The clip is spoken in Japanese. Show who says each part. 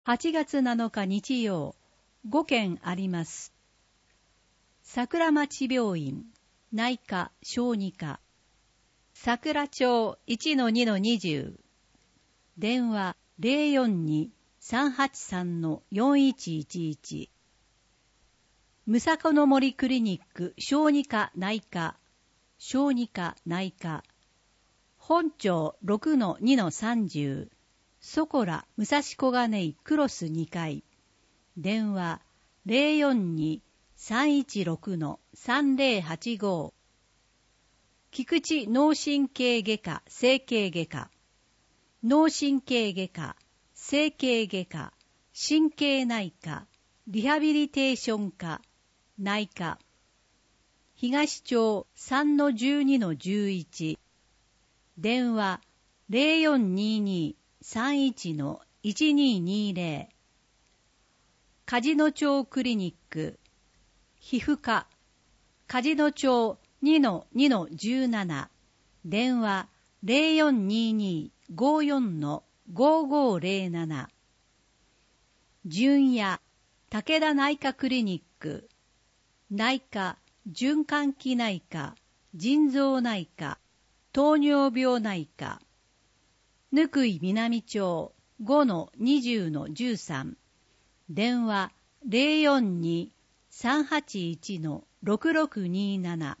Speaker 1: 8月7日日曜、5件あります。桜町病院、内科、小児科。桜町 1-2-20。電話 042-383-4111。むさこの森クリニック、小児科、内科。小児科、内科。本町 6-2-30。そこら武蔵小金井クロス2階。電話 042-316-3085。菊池脳神経外科整形外科。脳神経外科、整形外科、神経内科、リハビリテーション科、内科。東町 3-12-11。電話 0422-31-1220。梶野町クリニック、皮膚科、梶野町 2-2-17。電話 0422-54-5507。純也、武田内科クリニック、内科、循環器内科、腎臓内科、糖尿病内科。ぬくい南町 5-20-13。電話 042-381-6627。